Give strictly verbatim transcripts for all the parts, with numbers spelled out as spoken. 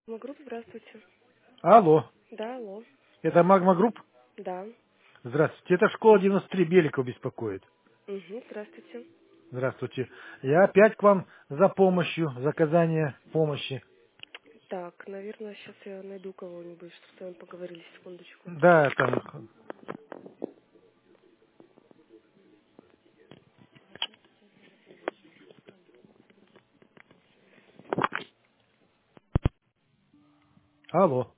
Магрупп, здравствуйте. Алло, Да, алло. это Магма Групп? Да. Здравствуйте, это школа девяносто три Беликов беспокоит. Угу, здравствуйте. Здравствуйте. Я опять к вам за помощью, за оказание помощи. Так, наверное, сейчас я найду кого-нибудь, чтобы с вами поговорили, секундочку. Да, там... Алло.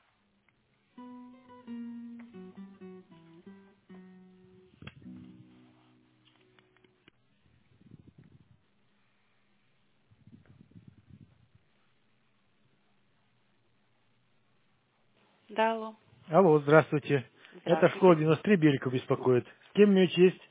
Да, алло. Алло, здравствуйте. Это школа Здравствуйте. девяносто три Беликов беспокоит. С кем мне честь?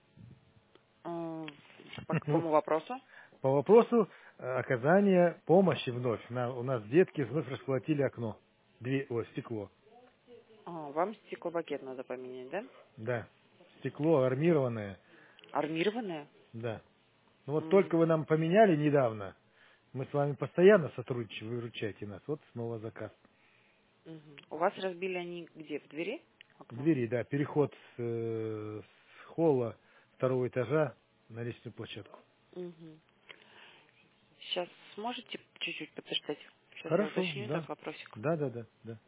М, По какому вопросу? По вопросу э, оказания помощи вновь. На- у нас детки вновь расколотили окно. Две, о, стекло. А, вам стеклопакет надо поменять, да? Да. Стекло армированное. Армированное? Да. Ну вот только М, вы нам поменяли недавно. Мы с вами постоянно сотрудничаем, вы выручаете нас. Вот снова заказ. мгм. У вас разбили они где? В двери? В Окно? двери, да, переход с, э, с холла второго этажа на лестничную площадку. Угу. Сейчас сможете чуть-чуть подождать? Сейчас я Хорошо, уточню этот да. вопросик. Да, да, да, да.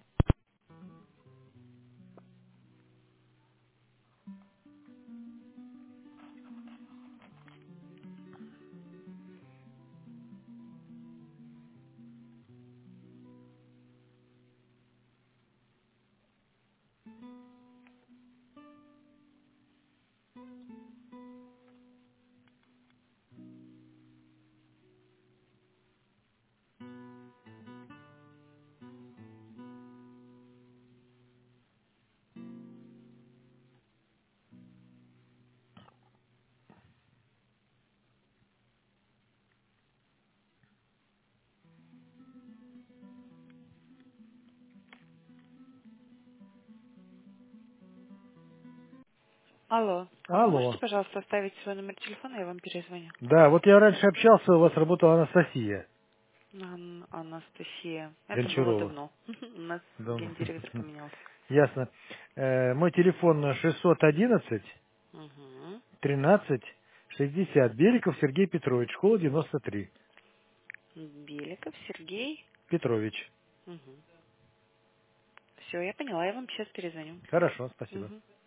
Алло. А вы можете, Алло. пожалуйста, оставить свой номер телефона, я вам перезвоню? Да, вот я раньше общался, у вас работала Анастасия Ан- Анастасия. Это было Гончарова. давно. У нас Да. гендиректор поменялся. Ясно. Э, Мой телефон шестьсот одиннадцать Угу. тринадцать шестьдесят. Беликов Сергей Петрович, школа девяносто три. Беликов Сергей. Петрович. Угу. Все, я поняла, я вам сейчас перезвоню. Хорошо, спасибо. Угу.